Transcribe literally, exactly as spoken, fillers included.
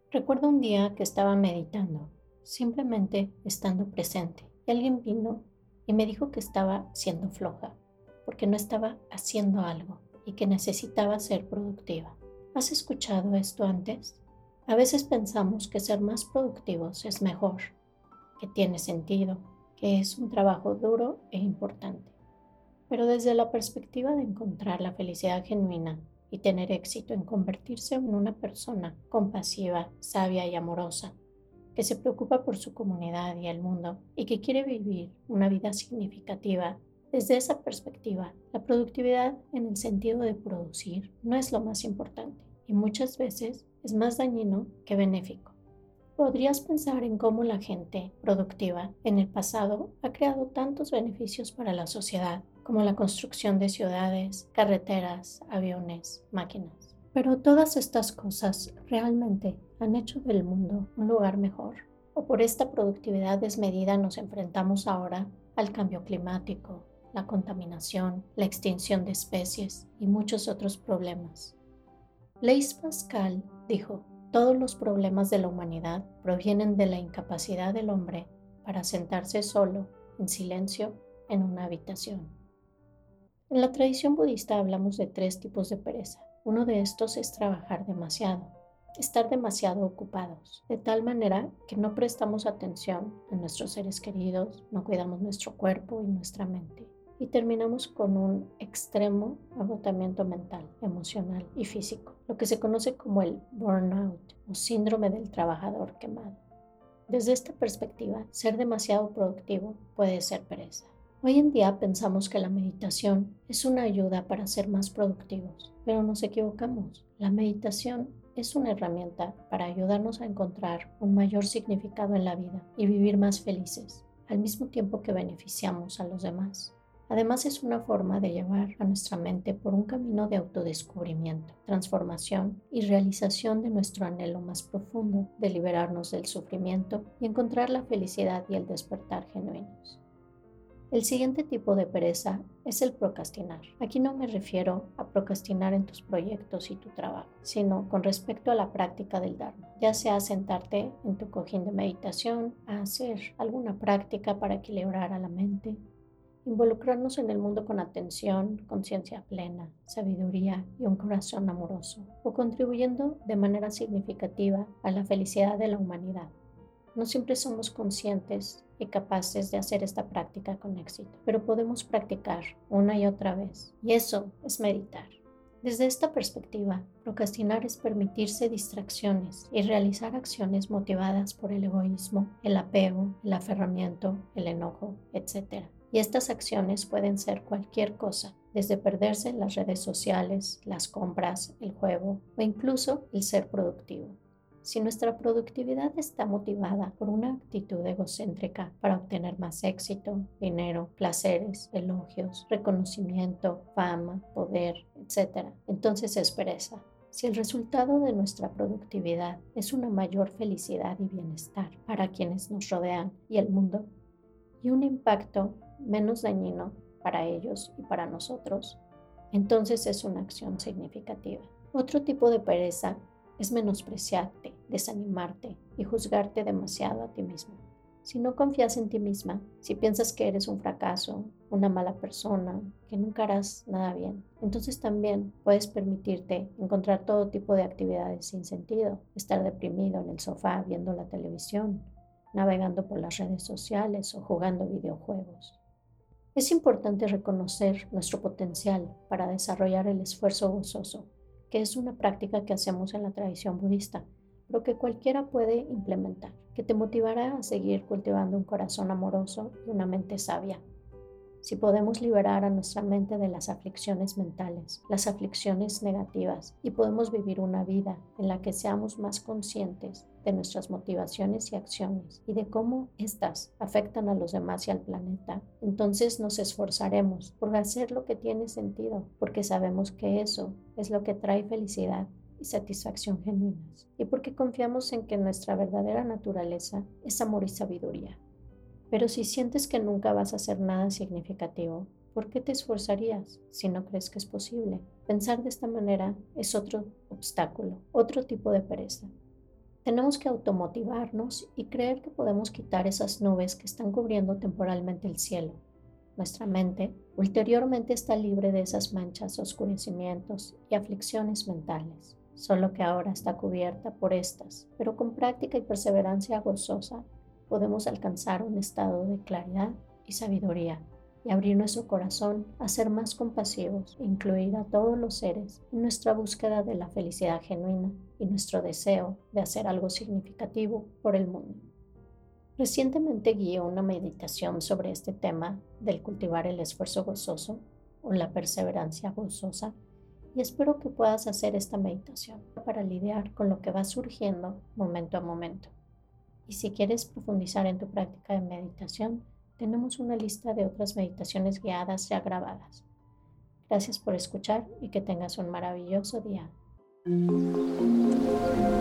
Recuerdo un día que estaba meditando, simplemente estando presente, y alguien vino y me dijo que estaba siendo floja, porque no estaba haciendo algo y que necesitaba ser productiva. ¿Has escuchado esto antes? A veces pensamos que ser más productivos es mejor, que tiene sentido, que es un trabajo duro e importante. Pero desde la perspectiva de encontrar la felicidad genuina y tener éxito en convertirse en una persona compasiva, sabia y amorosa, que se preocupa por su comunidad y el mundo y que quiere vivir una vida significativa, desde esa perspectiva, la productividad en el sentido de producir no es lo más importante y muchas veces es más dañino que benéfico. Podrías pensar en cómo la gente productiva en el pasado ha creado tantos beneficios para la sociedad, como la construcción de ciudades, carreteras, aviones, máquinas. Pero todas estas cosas realmente han hecho del mundo un lugar mejor. O por esta productividad desmedida nos enfrentamos ahora al cambio climático, la contaminación, la extinción de especies y muchos otros problemas. Blaise Pascal dijo: todos los problemas de la humanidad provienen de la incapacidad del hombre para sentarse solo, en silencio, en una habitación. En la tradición budista hablamos de tres tipos de pereza. Uno de estos es trabajar demasiado, estar demasiado ocupados, de tal manera que no prestamos atención a nuestros seres queridos, no cuidamos nuestro cuerpo y nuestra mente, y terminamos con un extremo agotamiento mental, emocional y físico, lo que se conoce como el burnout o síndrome del trabajador quemado. Desde esta perspectiva, ser demasiado productivo puede ser pereza. Hoy en día pensamos que la meditación es una ayuda para ser más productivos, pero nos equivocamos. La meditación es una herramienta para ayudarnos a encontrar un mayor significado en la vida y vivir más felices, al mismo tiempo que beneficiamos a los demás. Además, es una forma de llevar a nuestra mente por un camino de autodescubrimiento, transformación y realización de nuestro anhelo más profundo de liberarnos del sufrimiento y encontrar la felicidad y el despertar genuinos. El siguiente tipo de pereza es el procrastinar. Aquí no me refiero a procrastinar en tus proyectos y tu trabajo, sino con respecto a la práctica del Dharma, ya sea sentarte en tu cojín de meditación, a hacer alguna práctica para equilibrar a la mente, involucrarnos en el mundo con atención, conciencia plena, sabiduría y un corazón amoroso, o contribuyendo de manera significativa a la felicidad de la humanidad. No siempre somos conscientes y capaces de hacer esta práctica con éxito, pero podemos practicar una y otra vez, y eso es meditar. Desde esta perspectiva, procrastinar es permitirse distracciones y realizar acciones motivadas por el egoísmo, el apego, el aferramiento, el enojo, etcétera. Y estas acciones pueden ser cualquier cosa, desde perderse en las redes sociales, las compras, el juego o incluso el ser productivo. Si nuestra productividad está motivada por una actitud egocéntrica para obtener más éxito, dinero, placeres, elogios, reconocimiento, fama, poder, etcétera, entonces es pereza. Si el resultado de nuestra productividad es una mayor felicidad y bienestar para quienes nos rodean y el mundo, y un impacto menos dañino para ellos y para nosotros, entonces es una acción significativa. Otro tipo de pereza es menospreciarte, desanimarte y juzgarte demasiado a ti mismo. Si no confías en ti misma, si piensas que eres un fracaso, una mala persona, que nunca harás nada bien, entonces también puedes permitirte encontrar todo tipo de actividades sin sentido, estar deprimido en el sofá viendo la televisión, navegando por las redes sociales o jugando videojuegos. Es importante reconocer nuestro potencial para desarrollar el esfuerzo gozoso, que es una práctica que hacemos en la tradición budista, pero que cualquiera puede implementar, que te motivará a seguir cultivando un corazón amoroso y una mente sabia. Si podemos liberar a nuestra mente de las aflicciones mentales, las aflicciones negativas, y podemos vivir una vida en la que seamos más conscientes de nuestras motivaciones y acciones y de cómo éstas afectan a los demás y al planeta, entonces nos esforzaremos por hacer lo que tiene sentido, porque sabemos que eso es lo que trae felicidad y satisfacción genuinas, y porque confiamos en que nuestra verdadera naturaleza es amor y sabiduría. Pero si sientes que nunca vas a hacer nada significativo, ¿por qué te esforzarías si no crees que es posible? Pensar de esta manera es otro obstáculo, otro tipo de pereza. Tenemos que automotivarnos y creer que podemos quitar esas nubes que están cubriendo temporalmente el cielo. Nuestra mente ulteriormente está libre de esas manchas, oscurecimientos y aflicciones mentales, solo que ahora está cubierta por estas, pero con práctica y perseverancia gozosa podemos alcanzar un estado de claridad y sabiduría y abrir nuestro corazón a ser más compasivos e incluir a todos los seres en nuestra búsqueda de la felicidad genuina y nuestro deseo de hacer algo significativo por el mundo. Recientemente guié una meditación sobre este tema del cultivar el esfuerzo gozoso o la perseverancia gozosa y espero que puedas hacer esta meditación para lidiar con lo que va surgiendo momento a momento. Y si quieres profundizar en tu práctica de meditación, tenemos una lista de otras meditaciones guiadas ya grabadas. Gracias por escuchar y que tengas un maravilloso día.